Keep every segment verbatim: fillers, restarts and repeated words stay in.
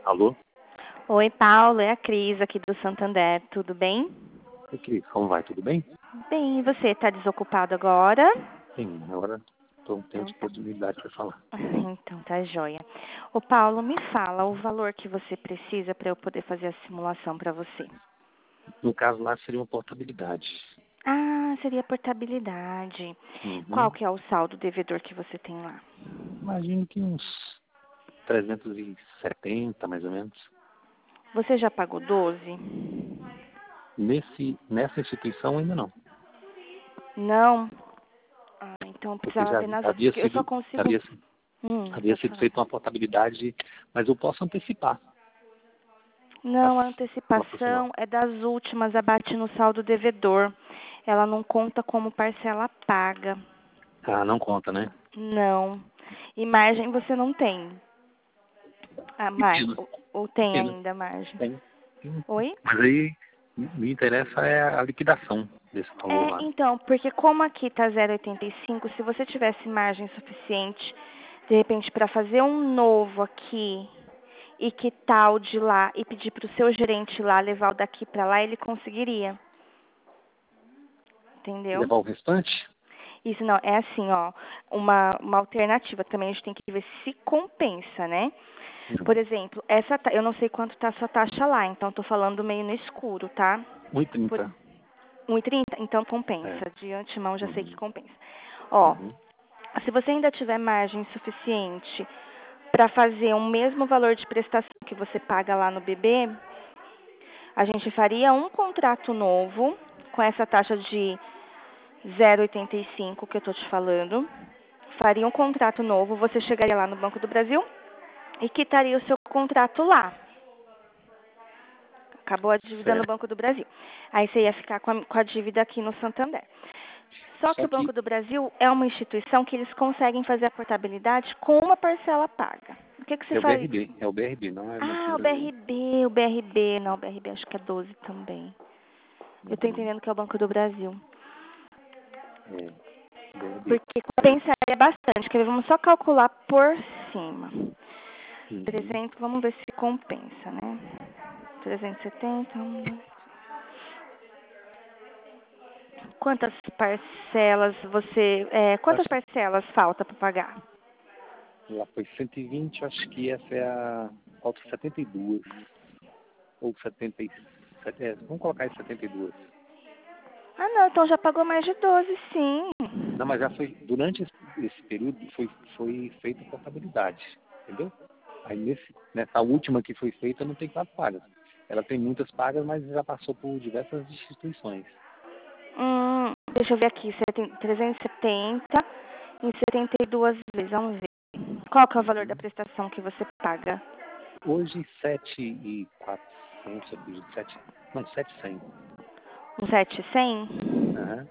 Alô? Oi, Paulo, é a Cris aqui do Santander, tudo bem? Oi, Cris, como vai? Tudo bem? Bem, e você, está desocupado agora? Sim, agora tô, tenho Então tá. disponibilidade para falar. Então tá joia. Ô Paulo, me fala o valor que você precisa para eu poder fazer a simulação para você. No caso lá seria uma portabilidade. Ah, seria portabilidade. Qual Uhum. que é o saldo devedor que você tem lá? Imagino que uns trezentos e setenta, mais ou menos. Você já pagou doze? Nesse, nessa instituição ainda não. Não? Ah, então eu Porque precisava já ver nas outras, havia porque eu só sido, consigo... havia, Hum, havia pode sido falar. feita uma portabilidade, mas eu posso antecipar. Não, a As- Uma antecipação porcional. é das últimas, abate no saldo devedor. Ela não conta como parcela paga. Ah, não conta, né? Não. E margem você não tem. A Que mar... pena, ou, ou que tem pena. ainda margem? Tem. Sim. Oi? Mas aí me interessa é a liquidação desse valor É, lá. então, porque como aqui tá zero vírgula oitenta e cinco, se você tivesse margem suficiente, de repente, para fazer um novo aqui e quitar o de lá e pedir para o seu gerente lá levar o daqui para lá, ele conseguiria. Entendeu? Levar o restante? Isso não, é assim, ó, uma, uma alternativa também, a gente tem que ver se compensa, né? Por Uhum. exemplo, essa, ta- eu não sei quanto tá a sua taxa lá, então tô falando meio no escuro, tá? um e Por trinta. um e trinta, então É. compensa, de antemão já sei que Uhum. compensa. Ó, Uhum. se você ainda tiver margem suficiente para fazer o mesmo valor de prestação que você paga lá no B B, a gente faria um contrato novo com essa taxa de zero vírgula oitenta e cinco que eu tô te falando. Faria um contrato novo, você chegaria lá no Banco do Brasil e quitaria o seu contrato lá. Acabou a dívida no Certo. Banco do Brasil. Aí você ia ficar com a, com a dívida aqui no Santander. Só que Só o Banco que do Brasil é uma instituição que eles conseguem fazer a portabilidade com uma parcela paga. O que, que você é o faria? B R B. É o B R B, não é o Banco do Ah, o Brasil. B R B, o B R B. Não, o B R B acho que é doze também. Eu tô Uhum. entendendo que é o Banco do Brasil. É, B R B. Porque compensaria bastante. Que vamos só calcular por cima. Uhum. trezentos, vamos ver se compensa, né? trezentos e setenta. Vamos ver. Quantas parcelas você. É, quantas Acho que parcelas falta para pagar? lá foi cento e vinte, acho que essa é a. Falta setenta e duas. Ou setenta e sete. É, vamos colocar aí setenta e duas. Ah, não, então já pagou mais de doze, sim. Não, mas já foi. Durante esse, esse período foi, foi feita a portabilidade. Entendeu? Aí nesse, nessa última que foi feita não tem quatro pagas. Ela tem muitas pagas, mas já passou por diversas instituições. Hum, deixa eu ver aqui. Você tem trezentos e setenta em setenta e duas vezes. Vamos ver. Qual que é o valor da Uhum. prestação que você paga? Hoje, sete e quatrocentos, eu acredito, sete, não, sete e cem. Um sete mil e cem? Aham.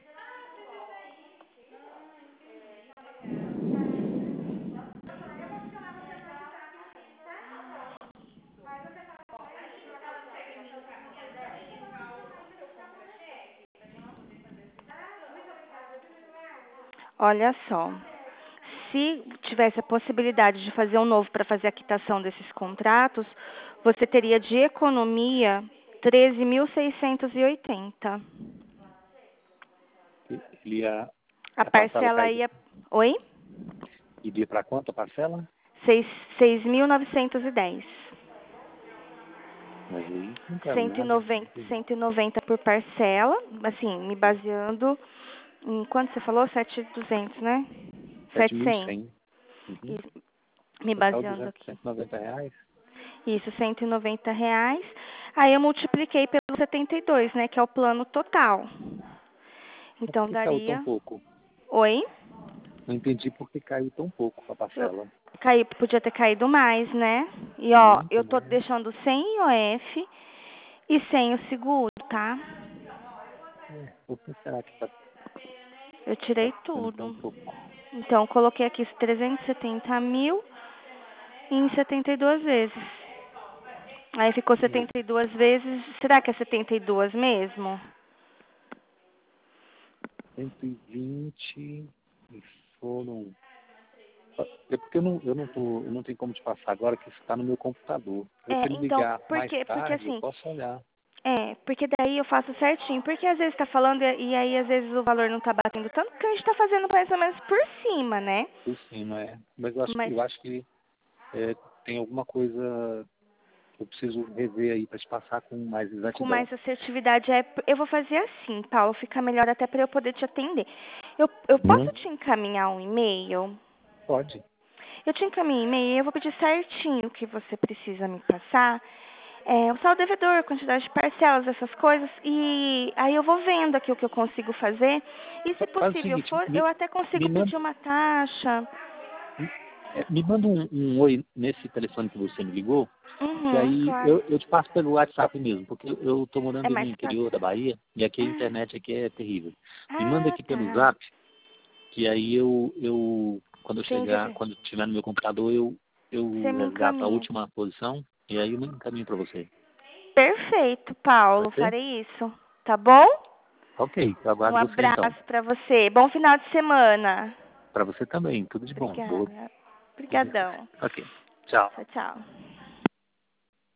Olha só. Se tivesse a possibilidade de fazer um novo para fazer a quitação desses contratos, você teria de economia treze mil seiscentos e oitenta. E- Ele ia, A a parcela parcela caída, ia. Oi? iria para quanto a parcela? Seis- seis mil novecentos e dez. Mas aí não quero cento e nada. noventa, cento e noventa por parcela, assim, me baseando em quanto você falou? sete mil e duzentos, né? sete mil e sete mil e cem. cem. Uhum. Isso, me Total de baseando aqui. cento e noventa reais. Isso, cento e noventa reais. Aí eu multipliquei pelo setenta e dois, né? Que é o plano total. Mas por Então que caiu tão daria. pouco? Oi? Não entendi por que caiu tão pouco a Eu parcela. caí, podia ter caído mais, né? E ó, Muito eu tô mais. deixando sem I O F e sem o seguro, tá? É, por que será que está Eu tá tirei sendo tão tudo. pouco? Então, eu coloquei aqui trezentos e setenta mil em setenta e duas vezes. Aí ficou É, setenta e duas vezes. Será que é setenta e duas mesmo? cento e vinte e foram É porque eu não, eu não, tô, eu não tenho como te passar agora, que isso está no meu computador. Se É, você me então, ligar mais porque, porque tarde, eu assim, posso olhar é, porque daí eu faço certinho. Porque às vezes tá falando e, e aí às vezes o valor não tá batendo tanto, porque a gente tá fazendo mais ou menos por cima, né? por cima, é. Mas eu acho, que- Mas eu acho que é, tem alguma coisa que eu preciso rever aí para te passar com mais com exatidão. mais assertividade é, eu vou fazer assim, Paulo, fica melhor até para eu poder te atender. Eu, eu posso Hum? te encaminhar um e-mail? Pode. Eu te encaminho um e-mail e eu vou pedir certinho o que você precisa me passar. É, o saldo devedor, quantidade de parcelas, essas coisas. E aí eu vou vendo aqui o que eu consigo fazer. E se Faz o possível seguinte, for, me, eu até me consigo manda, pedir uma taxa. é, me manda um, um oi nesse telefone que você me ligou, que Uhum, aí claro. eu, eu te passo pelo WhatsApp mesmo, porque eu estou É morando no mais fácil. interior da Bahia e aqui a Ah, internet aqui é terrível. Me manda ah, aqui pelo tá. Zap, que aí eu, eu quando eu chegar, Entendi. quando estiver no meu computador, eu, Você eu me resgato a encaminha. última posição e aí eu encaminho para você. Perfeito, Paulo. Pode ser? Farei isso. Tá bom? Ok, eu Um aguardo você então. abraço para você. Bom final de semana. Para você também, tudo de bom. Boa. Obrigada. Obrigadão. Ok, tchau. Tchau, tchau.